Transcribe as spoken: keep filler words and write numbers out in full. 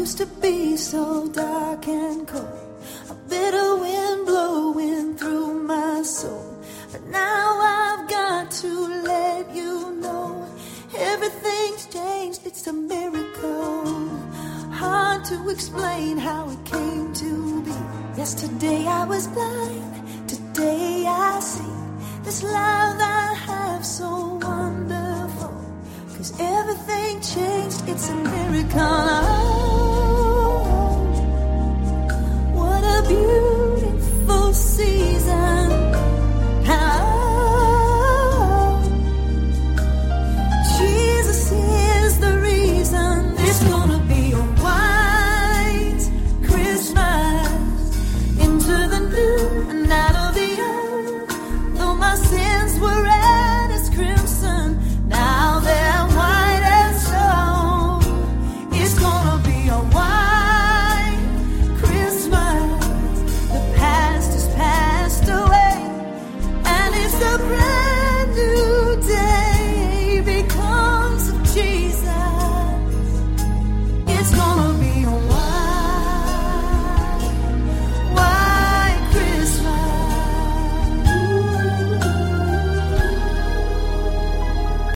used to be so dark and cold, a bitter wind blowing through my soul. But now I've got to let you know, everything's changed, it's a miracle. Hard to explain how it came to be. Yesterday I was blind, today I see. This love I have so wonderful, 'cause everything changed, it's a miracle.